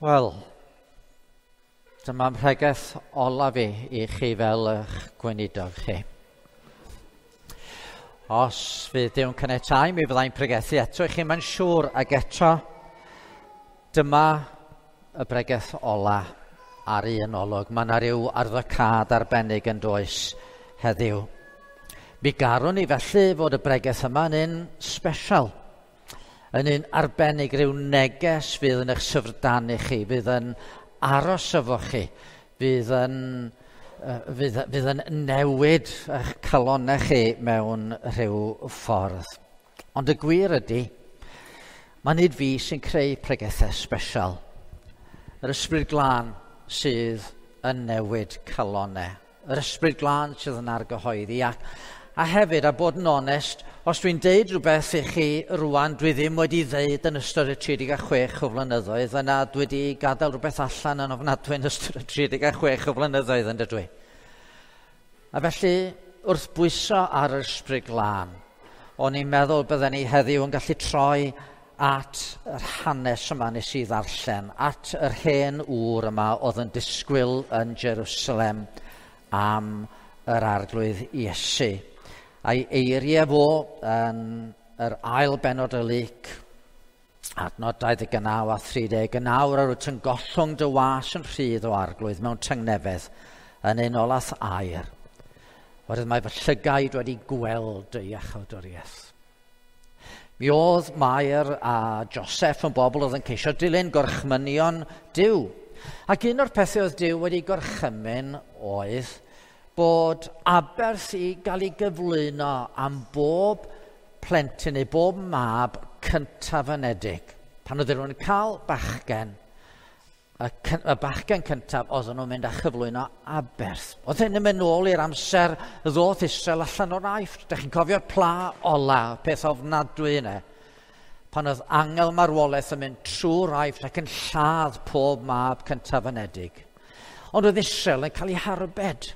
Wel, dyma'n rhegeth ola fi i chi fel eich gweinidog chi. Os fydd Dyw'n caniatáu, mi fyddai'n pregethu eto i chi, mae'n siŵr, ag eto, dyma y bregeth ola ar un olwg. Mae yna ryw arddocad arbennig yn does heddiw. Mi garwn ni felly fod y bregeth yma'n un special, yn un arbennig, ryw neges fydd yn eich syfrdanu chi, fydd yn aros efo chi, fydd yn newid eich calonau chi mewn rhyw ffordd. Ond y gwir ydy, mae nid fi sy'n creu pregethau special. Yr ysbryd glân sydd yn newid calonau. Yr ysbryd glân sydd yn argyhoeddi. A hefyd, a bod yn onest, os dwi'n deud rhywbeth i chi rwan dwi ddim wedi ddeud yn ystod y 36 o flynyddoedd, yna dwi wedi gadael rhywbeth allan yn ofnadwy yn ystod y 36 o flynyddoedd yn dydw i. A felly, wrth bwyso ar yr ysbryd glân, o'n i'n meddwl bydden ni heddiw yn gallu troi at yr hanes yma nes i ddarllen, at yr hen ŵr yma oedd yn disgwyl yn Jerusalem am yr arglwydd Iesu. A'i eiriau fo yn yr ail benod y lyc, adnod 29 a 30, yn awr ar wyt yn gollwng dy was yn rhydd o arglwydd mewn tyngnefedd yn unolaeth air. Oherwydd mae fy llygaid wedi gweld dy iachawdwriaeth. Mi oedd Mair a Joseph yn bobl oedd yn ceisio dilyn gorchmynion Duw. Ac un o'r pethau oedd Duw wedi gorchymyn oedd bod aberth i gael ei gyflwyno am bob plentyn neu bob mab cyntafynedig. Pan oedd nhw'n cael bachgen, y bachgen cyntaf, oedden nhw'n mynd â chyflwyno aberth. Oedd hyn yn mynd nôl i'r amser ddoth Israel allan o'r Aifft. Dych chi'n cofio'r pla ola, peth ofnadwy yna. Pan oedd angel marwolaeth yn mynd trwy'r Aifft ac yn lladd pob mab cyntafynedig. Ond oedd Israel yn cael ei harbed.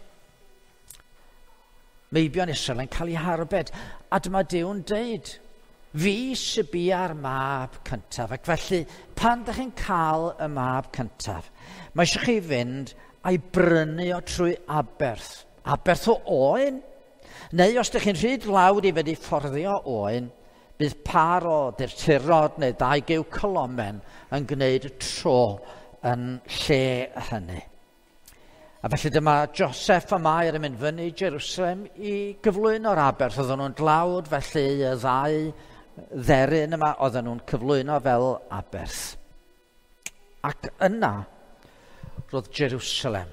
Meibion Israel yn cael ei harbed. A dyma Dyw'n deud, fi sy'n bia'r mab cyntaf. Ac felly, pan ydych chi'n cael y mab cyntaf, mae eisiau chi fynd a'i brynu o trwy aberth. Aberth o oen. Neu os ydych chi'n rhyd lawd i fedru fforddio oen, bydd par o dirturod neu 2 giw colomen yn gwneud y tro yn lle hynny. A felly dyma Joseph a Mair yn mynd fyny i Jerusalem i gyflwyno'r aberth. Oedden nhw'n dlawd felly y 2 dderyn yma oedden nhw'n cyflwyno fel aberth. Ac yna roedd Jerusalem,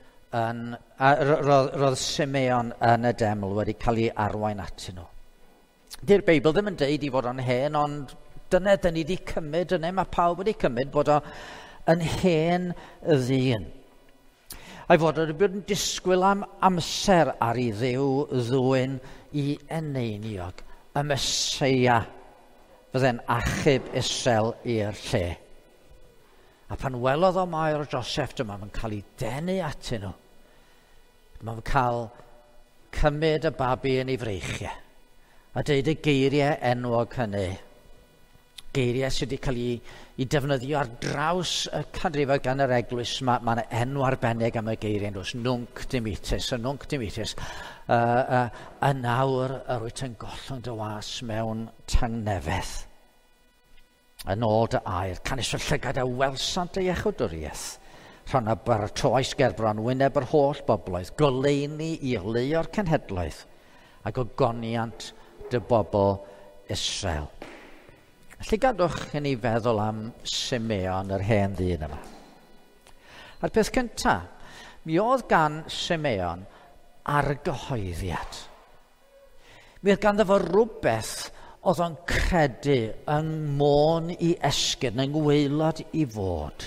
roedd Simeon yn y deml wedi cael ei arwain atyn nhw. Di'r Beibl ddim yn deud i fod o'n hen, ond dyna dyn ni wedi cymryd yna, mae pawb wedi cymryd bod o'n hen ddyn. A'i fod wedi bod yn disgwyl am amser ar ei Dduw ddwyn i eneiniog, y Meseia fydde'n achub Israel i'r lle. A pan welodd o Mair o Joseph, dyma mae'n cael ei denu atyn nhw. Dyma mae'n cael cymryd y babi yn ei freichiau a deud y geiriau enwog hynny. Geiriau sydd wedi cael ei defnyddio ar draws y canrifoedd gan yr eglwys. Mae yna enw arbennig am y geiriau. Nunc Dimittis, y Nunc Dimittis. Y nawr yr wyt yn gollwng dy was mewn tangnefedd. Yn ôl dy air, canis fy llygad a welsant y iechawdwriaeth. Rhan y baratoes gerbron wyneb yr holl bobloedd, goleini i leio'r cenhedloedd ac o goniant dy bobl Israel. Felly gadwch i ni feddwl am Simeon, yr hen ddyn yma. A'r peth cyntaf, mi oedd gan Simeon argyhoeddiad. Mi oedd ganddo fo rywbeth oedd o'n credu yng ngmôn i esgyrn, yng ngwaelod i fod.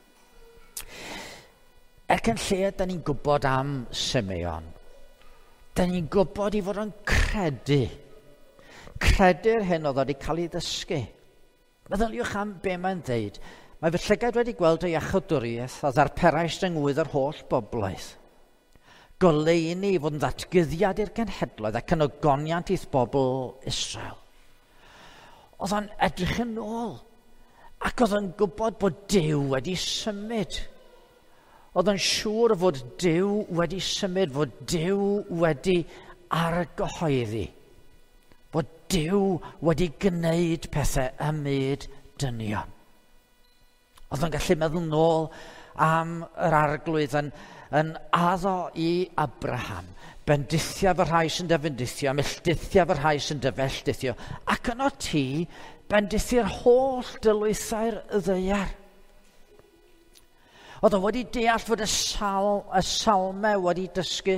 Ac yn lle, da ni'n gwybod am Simeon. Da ni'n gwybod i fod o'n credu. Credu'r hyn oedd wedi cael ei ddysgu. Meddyliwch am be mae'n dweud. Mae fy llygad wedi gweld y iachawdwriaeth a ddarperais yngwydd yr holl bobloedd. Goleini i fod yn ddatgyddiad i'r genhedloedd ac yn ogoniant i'th bobl Israel. Oedd o'n edrych yn ôl Ac oedd yn gwybod bod Duw wedi symud. Oedd yn siŵr fod Duw wedi symud, fod Duw wedi argyhoeddi. Bod Duw wedi gwneud pethau ymyd dynion. Oedd yn gallu meddwl nôl am yr arglwydd yn addo i Abraham. Bendithio fy rhai sy'n dyfendithio, milltithio fy rhai sy'n dyfelltithio. Ac yno ti, bendithio'r holl dylwythau'r ddeiar. Oedd o wedi deall fod y salmau wedi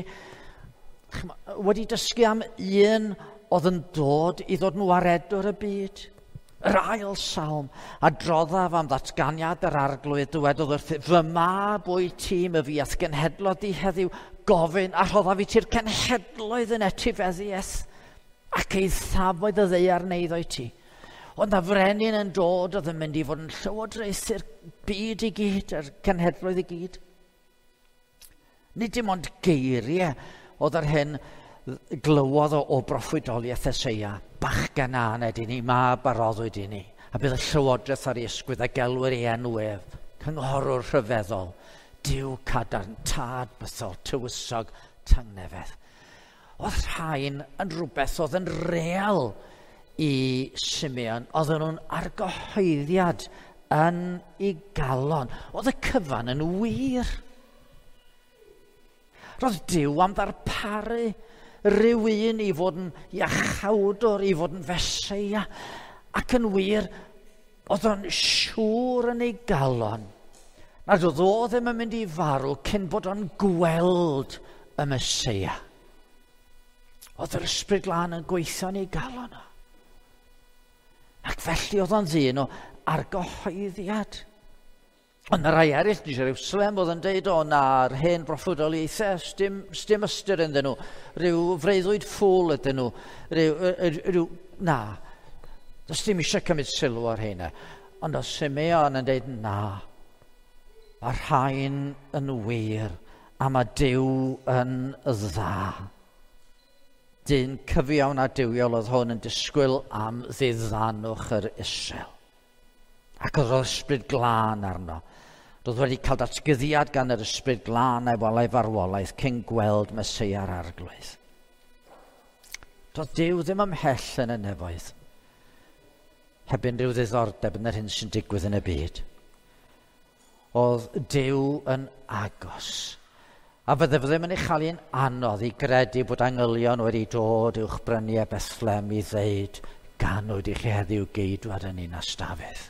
dysgu am un oedd yn dod i ddod yn waredwr y byd. Yr ail salm, a droddaf am ddatganiad yr arglwydd dywedodd wrthi, fy mab wyt ti my fiath genhedlodd di heddiw gofyn a rhodda fi ti'r cenhedloedd yn etifeddiaeth ac ei thafoedd y ddeiar neiddo ti. Ond na frenin yn dod oedd yn mynd i fod yn llywodraethu'r byd i gyd, yr cenhedloedd i gyd. Nid dim ond geiriau oedd ar hyn glywodd o broffwydoliaeth Eseia, bachgen aned i ni, mab a roddwyd i ni, a bydd y llywodraeth ar ei ysgwydd a gelwyr ei enwedd, cynghorwr rhyfeddol, Duw cadarn, tad bythol, tywysog, tangnefedd. Oedd rhain yn rhywbeth oedd yn real i Simeon, oedd nhw'n argyhoeddiad yn ei galon. Oedd y cyfan yn wir. Roedd Duw am ddarparu rhywun i fod yn iachawdwr, i fod yn Feseia, ac yn wir, oedd o'n siŵr yn ei galon, nad oedd o ddim yn mynd i farw cyn bod o'n gweld y Meseia. Oedd yr Ysbryd Glân yn gweithio yn ei galon o. Ac felly oedd o'n ddyn o argyhoeddiad. Ond y rai eraill yn Jerusalem oedd yn deud na'r hen broffwydoliaethau, sdim ystyr ynddyn nhw, rhyw freuddwyd ffwl ydyn nhw, na, does dim eisiau cymryd sylw ar hynna. Ond o Simeon yn deud na, mae rhain yn wir a mae Duw yn dda. Dyn cyfiawn a diwiol oedd hwn yn disgwyl am ddiddannwch yr Israel. Ac oedd yr Ysbryd Glân arno. Roedd wedi cael datgyddiad gan yr Ysbryd Glân a'i walau farwolaeth cyn gweld Meseia'r arglwydd. Doedd Duw ddim ymhell yn y nefoedd. Heb unrhyw ddiddordeb yn yr hyn sy'n digwydd yn y byd. Oedd Duw yn agos. A fydde ddim yn ei chael hi'n anodd i gredu bod angylion wedi dod i'wch brynu a Bethlem i ddeud ganwyd i chi heddiw geidwad yn un ystafell.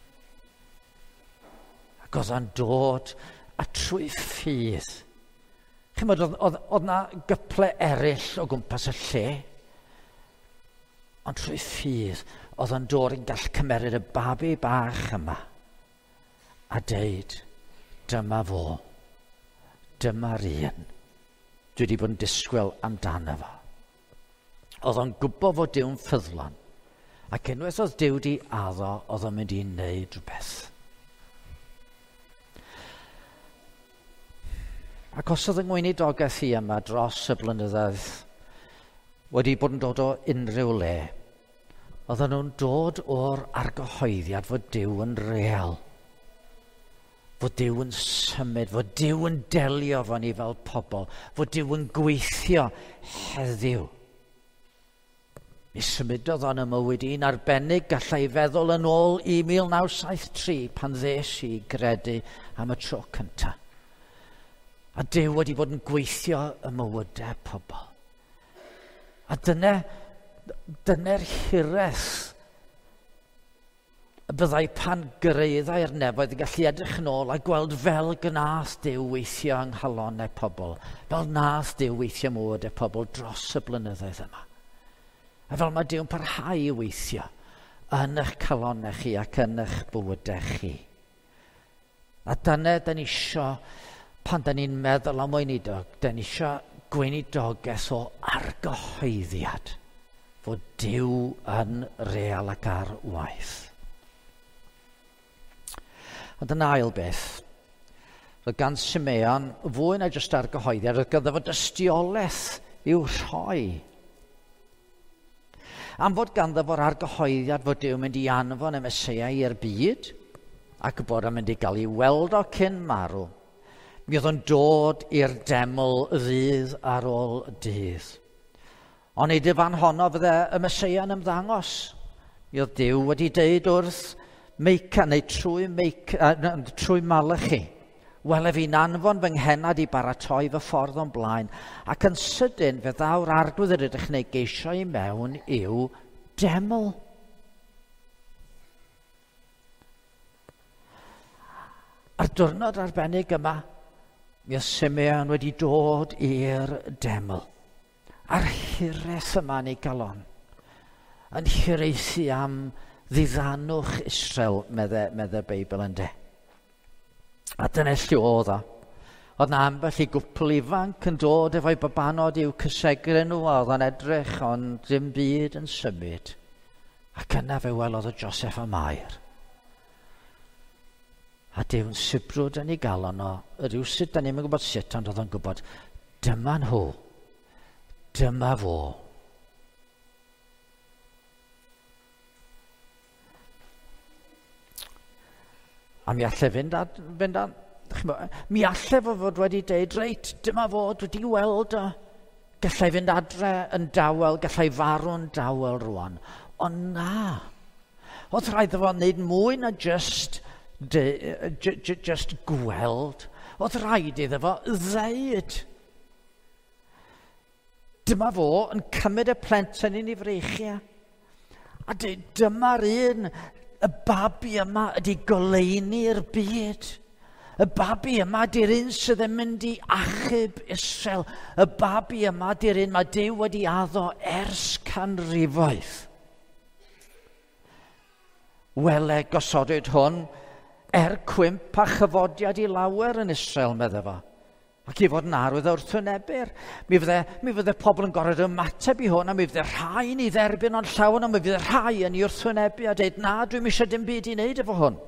Ac oedd yn dod a trwy ffydd. Oedd na gyple eraill o gwmpas y lle, ond trwy ffydd oedd yn dod yn gall cymeryd y babi bach yma a deud, dyma fo, dyma'r un dwi wedi bod yn disgwyl amdano fo. Oedd o'n gwybod fod Duw'n ffyddlon, ac unwaith oedd Duw di addo, oedd o'n mynd i wneud rhywbeth. Ac os oedd yng ngweinidogaeth hi yma dros y blynyddoedd wedi bod yn dod o unrhyw le, oedden nhw'n dod o'r argyhoeddiad fod Duw yn real, fod Duw yn symud, fod Duw yn delio fo ni fel pobl, fod Duw yn gweithio heddiw. Mi symudodd o'n y mywyd un arbennig gallai feddwl yn ôl i 1973 pan ddes i gredu am y tro cyntaf. A Duw wedi bod yn gweithio y mywydau pobl. A dyna'r hireth y byddai pan greiddai'r nefoedd yn gallu edrych yn ôl a gweld fel gnath Duw weithio yng nghalonnau pobl, fel nath Duw weithio mywydau pobl dros y blynyddoedd yma. A fel mae Duw'n parhau i weithio yn eich calonnau chi ac yn eich bywydau chi. A dyna da ni isio, pan da ni'n meddwl am weinidog, da ni isio gweinidogaeth o argyhoeddiad fod Duw yn real ac ar waith. Ond yn ail beth, roedd gan Simeon fwy na jyst argyhoeddiad, roedd ganddo fo dystiolaeth i'w rhoi. Am fod ganddo fo'r argyhoeddiad fod Duw'n mynd i anfon y Meseia i'r byd, ac bod yn mynd i gael ei weld o cyn marw. Mi oedd yn dod i'r deml ddydd ar ôl dydd. Ond nid y fan honno fydde y Meseia yn ymddangos. Mi oedd Duw wedi deud wrth Meica, neu trwy Malachi, welef fi'n anfon fy nghenad i baratoi fy ffordd o'n blaen, ac yn sydyn fe ddaw'r arglwydd yr ydych neu geisio i mewn i'w deml. Ar diwrnod arbennig yma, mi oedd Simeon wedi dod i'r deml. A'r hires yma ni galon, yn hireithu am ddiddannwch Israel, medde Beibl yn de. A dyna lle oedd o. Oedd na ambell i gwpl ifanc yn dod efo'i babanod i'w cysegru nhw, a oedd o'n edrych ond dim byd yn symud. Ac yna fe welodd o Joseph a Mair. A Dyw'n sibrwd yn ei galon o, rywsut da ni'n gwybod sut, ond oedd o'n gwybod, dyma nhw, dyma fo. A mi allai fynd a mi allai fod wedi deud, reit, dyma fod wedi weld o. Gallai fynd adre yn dawel, gallai farw'n dawel rwan. Ond na, oedd rhaid fo wneud mwy na just gweld. Oedd rhaid iddo fo ddeud. Dyma fo yn cymryd y plentyn i freichia. A dyma'r un, y babi yma ydi goleini'r byd. Y babi yma di'r un sydd yn mynd i achub Israel. Y babi yma di'r un mae Duw wedi addo ers canrifoedd. Wele gosodwyd hwn cwymp a chyfodiad i lawer yn Israel, medde fo. Ac i fod yn arwydd o wrthwynebu'r. Mi fydde pobl yn gorfod ymateb i hwn, a mi fydde rhai ni dderbyn o'n llawn, a mi fydde rhai yn ei wrthwynebu a dweud, na, dwi'n eisiau dim byd i wneud efo hwn.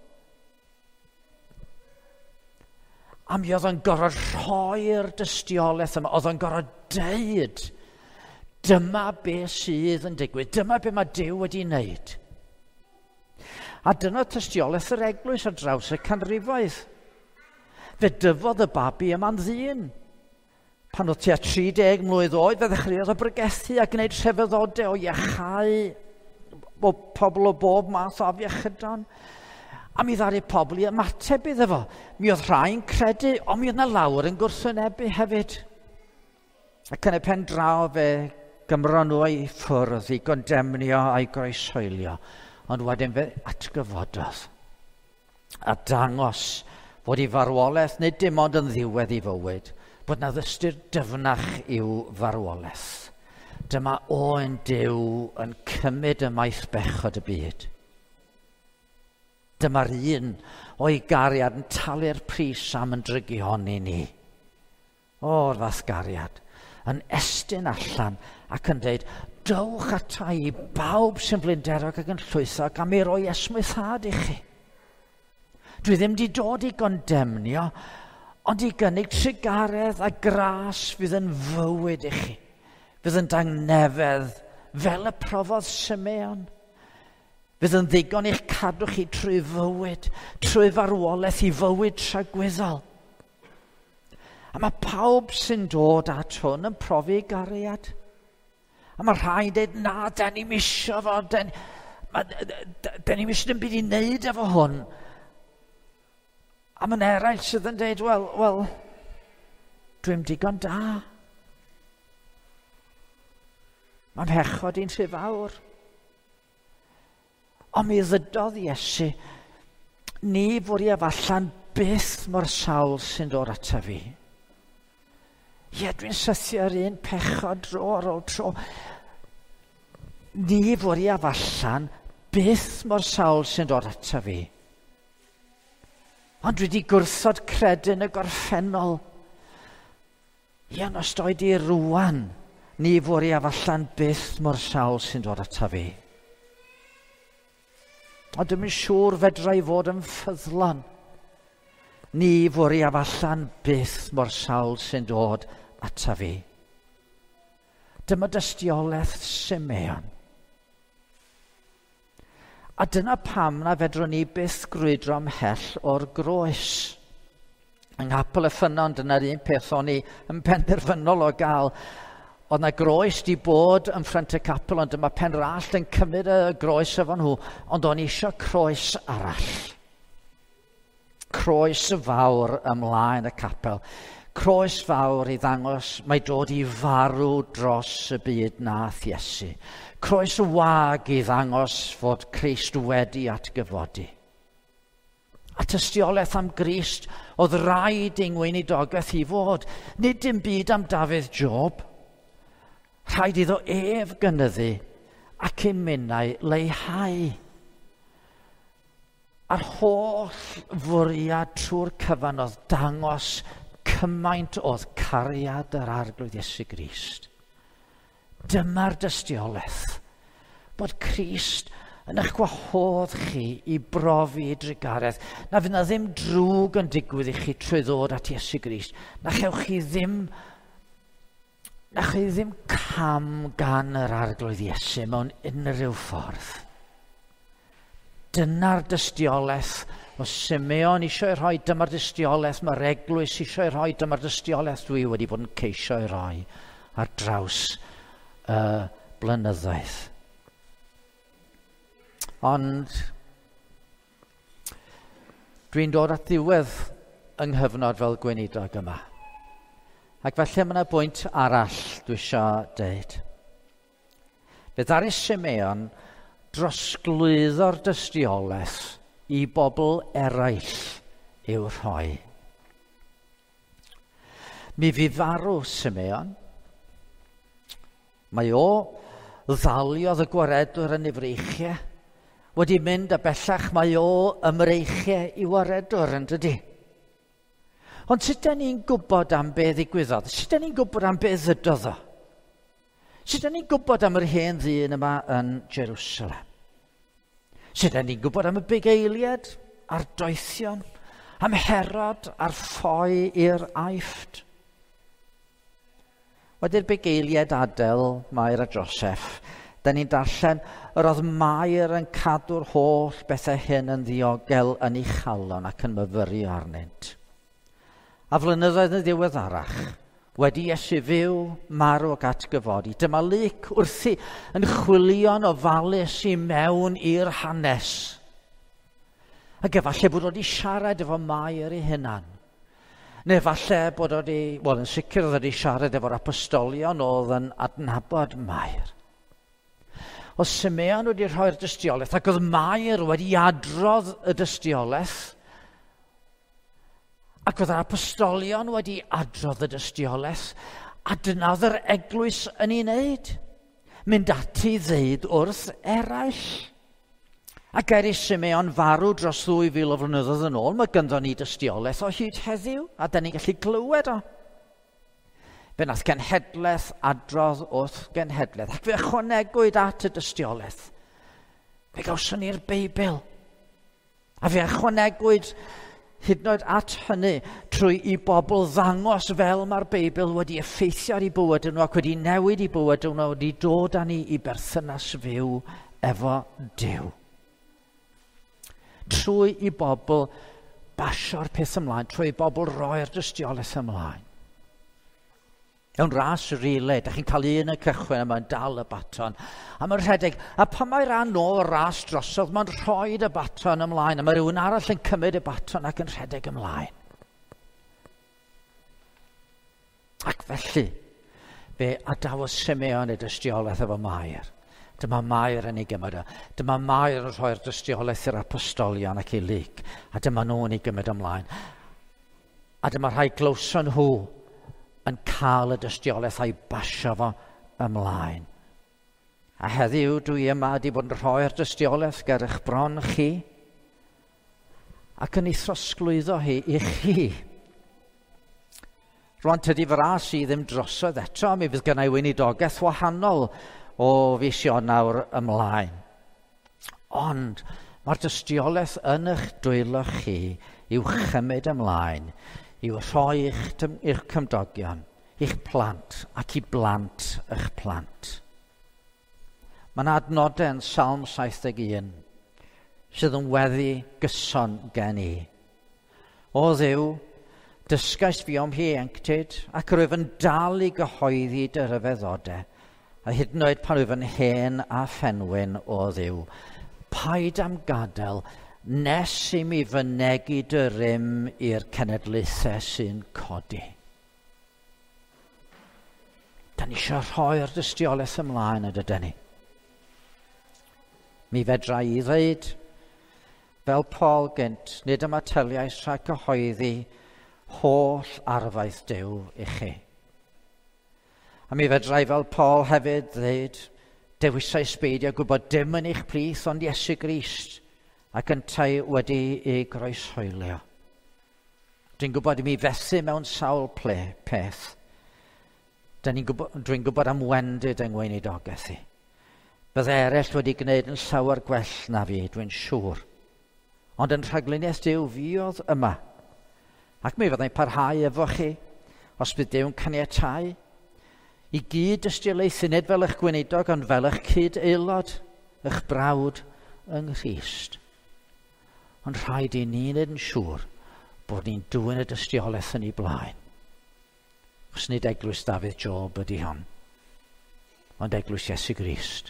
A mi oedd yn gorfod rhoi'r dystiolaeth yma, oedd yn gorfod deud, dyma be sydd yn digwydd, dyma be mae Duw wedi wneud. A dyna tystiolaeth yr eglwys ar draws y canrifoedd. Fe dyfodd y babi yma'n ddyn. Pan oedd tua 30 mlwydd oed, fe ddechreuodd o brygethu a gwneud rhyfeddodau o iachau o pobl o bob math o afiechydon. A mi ddaru pobl i ymateb iddo fo. Mi oedd rhai'n credu, ond mi oedd na lawer yn gwrthwynebu hefyd. Ac yn y pen draw fe gymro nhw ei ffwrdd i gondemnio a'i groesoelio. Ond wedyn fe atgyfododd a dangos fod ei farwolaeth nid dim ond yn ddiwedd ei fywyd, bod na ddystur dyfnach i'w farwolaeth. Dyma o'n Duw yn cymryd y maith bechod y byd. Dyma'r un o'i gariad yn talu'r pris am yn drygion i ni. O'r fath gariad, yn estyn allan ac yn dweud, dowch ata i bawb sy'n blinderog ac yn llwythog am ei roi esmwythad i chi. Dwi ddim di dod i gondemnio, ond i gynnig trigaredd a gras fydd yn fywyd i chi. Fydd yn dangnefedd fel y profodd Simeon. Fydd yn ddigon i'ch cadw chi trwy fywyd, trwy farwolaeth i fywyd tragwyddol. A mae pawb sy'n dod at hwn yn profi gariad. A mae rhai'n dweud, na, da ni'n misio fo, da ni'n misio dim byd i wneud efo hwn. A mae'n eraill sydd yn dweud, wel, dwi'n digon da. Mae'n hechod i'n rhy fawr. Ond mi ddydodd Iesu, ni fwri efallan byth mor sawl sy'n dod ata fi. Ie, dwi'n sythio'r un pechod dro ar ôl tro. Ni fwri efallan byth mor sawl sy'n dod ata fi. Ond dwi wedi gwrthod credyn y gorffennol. Ie, os doedd i rwan, ni fwri efallan byth mor sawl sy'n dod ata fi. Ond dwi'n siŵr fedra i fod yn ffyddlon. Ni fwri efallan byth mor sawl sy'n dod ata fi. Dyma dystiolaeth Simeon. A dyna pam na fedrwn ni byth grwydro ymhell o'r groes. Yng Nghapel y Ffynnon, dyna'r un peth o'n i yn penderfynol o gael. Oedd na groes di bod yn ffrynt y capel, ond dyma Penrallt yn cymryd y groes efo nhw, ond o'n i eisiau croes arall. Croes fawr ymlaen y capel. Croes fawr i ddangos mae dod i farw dros y byd nath Iesu. Croes wag i ddangos fod Crist wedi atgyfodi. A tystiolaeth am Grist oedd rhaid ein weinidogaeth i fod. Nid dim byd am Dafydd Job. Rhaid iddo ef gynyddu ac ei minnau leihau. A'r holl fwriad trwy'r cyfan oedd dangos cymaint oedd cariad yr arglwydd Iesu Grist. Dyma'r dystiolaeth, bod Crist yn eich gwahodd chi i brofi drigaraeth. Na fydd na ddim drwg yn digwydd i chi trwy ddod at Iesu Grist. Na chewch chi ddim cam gan yr arglwydd Iesu mewn unrhyw ffordd. Dyna'r dystiolaeth o Simeon eisiau rhoi, dyma'r dystiolaeth mae'r eglwys eisiau rhoi, dyma'r dystiolaeth dwi wedi bod yn ceisio i roi ar draws y blynyddoedd. Ond dwi'n dod at ddiwedd yng nghyfnod fel gweinidog yma. Ac felly mae yna bwynt arall dwi eisiau deud. Fe ddaru Simeon drosglwyddo'r dystiolaeth i bobl eraill i'w rhoi. Mi fu farw Simeon. Mae o ddaliodd y gwaredwr yn Ifreichiau. Wedi mynd a bellach mae o ymreichiau i waredwr yn dydy. Ond sut da ni'n gwybod am be ddigwyddodd? Sut da ni'n gwybod am be ddydodd o? Sut da ni'n gwybod am yr hen ddyn yma yn Jerusalem? Sut da ni'n gwybod am y bugeiliad a'r doethion, am Herod a'r ffoi i'r Aifft? Wedi'r bugeiliad Adel, Mair a Joseph, da ni'n darllen yr oedd Mair yn cadw'r holl bethau hyn yn ddiogel yn ei chalon ac yn myfyrio arnynt. A flynyddoedd yn ddiweddarach, wedi Iesu fyw, marw ac atgyfodi. Dyma Luc wrthi yn chwilio'n ofalus i mewn i'r hanes. Ac efallai bod wedi siarad efo Mair ei hunan. Neu efallai bod wedi, yn sicr oedd wedi siarad efo'r apostolion oedd yn adnabod Mair. Oedd Simeon wedi rhoi'r dystiolaeth ac oedd Mair wedi adrodd y dystiolaeth ac oedd yr apostolion wedi adrodd y dystiolaeth a dyna oedd yr eglwys yn ei wneud. Mynd ati ddeud wrth eraill. Ac eri Simeon farw dros 2000 o flynyddoedd yn ôl, mae gynddon ni dystiolaeth o hyd heddiw a da ni'n gallu clywed o. Fe nath genhedlaeth adrodd wrth genhedlaeth. Ac fe ychwanegwyd at y dystiolaeth. Fe gawson ni'r Beibl. A fe ychwanegwyd hyd yn oed at hynny trwy i bobl ddangos fel mae'r Beibl wedi effeithio ar ei bywyd nhw ac wedi newid ei bywyd nhw, wedi dod â ni i berthynas fyw efo Duw. Trwy i bobl basio'r peth ymlaen, trwy i bobl roi'r dystiolaeth ymlaen. Mewn ras relay, da chi'n cael un y cychwyn a mae'n dal y baton. A mae'n rhedeg, a pan mae ran o'r ras drosodd, mae'n rhoid y baton ymlaen, a mae rhywun arall yn cymryd y baton ac yn rhedeg ymlaen. Ac felly, fe adawodd Simeon y dystiolaeth efo Mair. Dyma Mair yn ei gymryd. Dyma Mair yn rhoi'r dystiolaeth i'r apostolion ac i Luc. A dyma nhw'n ei gymryd ymlaen. A dyma rhai glywson nhw yn cael y dystiolaeth a'i basio fo ymlaen. A heddiw dwi yma wedi bod yn rhoi'r dystiolaeth ger eich bron chi ac yn ei throsglwyddo hi i chi. Rwan tydi fy ras i ddim drosodd eto, mi fydd gynnau weinidogaeth wahanol o fis Ionawr ymlaen. Ond mae'r dystiolaeth yn eich dwylo chi i'w chymryd ymlaen, i'w rhoi i'ch cymdogion, i'ch plant ac i blant eich plant. Mae'n adnodau yn Psalm 71 sydd yn weddi gyson gen i. O Dduw, dysgais fi o'm hienctid ac rwyf yn dal i gyhoeddi dy ryfeddodau, a hyd yn oed pan rwyf yn hen a phenwyn, o Dduw. Paid am gadael nes i mi fynegu dy rym i'r cenedlaethau sy'n codi. Da ni eisiau rhoi'r dystiolaeth ymlaen ydyn ni. Mi fedra i ddweud, fel Paul gynt, nid yma teliais rhag cyhoeddi holl arfaeth Duw i chi. A mi fedra i fel Paul hefyd ddweud, dewisais beidio gwybod dim yn eich plith ond Iesu Grist, ac yn tai wedi ei groeshoelio. Dwi'n gwybod i mi fethu mewn sawl peth. Dwi'n gwybod am wendid yng ngweinidogaeth i. Bydd eraill wedi gwneud yn llawer gwell na fi, dwi'n siŵr. Ond yn rhagluniaeth Duw fuodd yma. Ac mi fyddai'n parhau efo chi, os bydd Duw'n caniatáu, i gyd ystiolaethu nid fel eich gweinidog, ond fel eich cyd-aelod, eich brawd yng Nghrist. Ond rhaid i ni nid yn siŵr bod ni'n dwyn y dystiolaeth yn ei blaen. Os nid eglwys Dafydd Job ydy hon, ond eglwys Iesu Grist.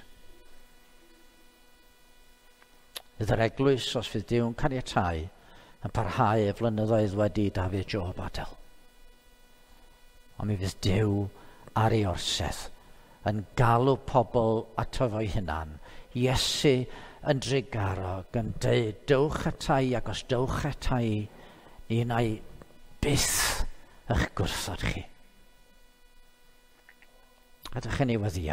Bydd yr eglwys, os fydd Duw'n caniatáu, yn parhau y flynyddoedd wedi Dafydd Job adael. Ond mi fydd Duw ar ei orsedd yn galw pobl ato fo'i hunan. Iesu yn drigarog yn dweud, dewch atai, ac os dewch atai, ni wna i byth eich gwrthod chi. Ydych chi'n ei weddio.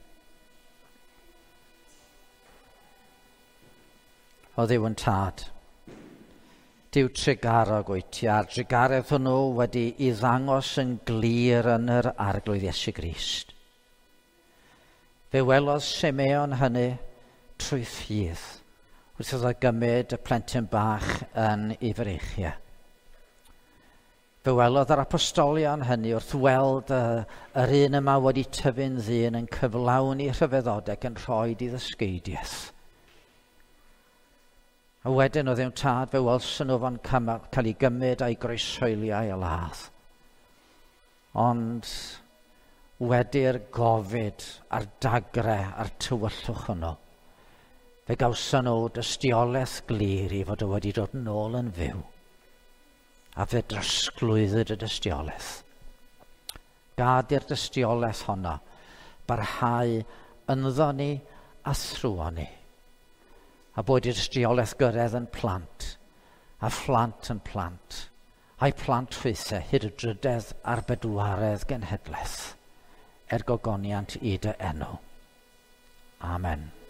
O Dduw yn tad, Duw trigarog wyt ti, a'r drigaredd hwnnw wedi i ddangos yn glir yn yr arglwydd Iesu Grist. Fe welodd Simeon hynny trwy ffydd, wrth iddo gymryd y plentyn bach yn ei frechiau. Fe welodd yr apostolion hynny wrth weld yr un yma wedi tyfu'n ddyn yn cyflawni rhyfeddodau yn rhoi i ddysgeidiaeth. A wedyn oedd yw'n tad fe welson nhw fo'n cael ei gymryd a'i groeshoeliau y ladd. Ond wedi'r gofid a'r dagre a'r tywyllwch hwnnw, fe gawson nhw dystiolaeth glir i fod o wedi dod yn ôl yn fyw. A fe drysglwyddyd y dystiolaeth. Gad i'r dystiolaeth honno barhau ynddo ni a thrwo ni. A bod i'r dystiolaeth gyrraedd yn plant, a phlant yn plant, a'i plant ffeithiau hyd y drydedd a'r bedwaredd genhedlaeth, gogoniant i dy enw. Amen.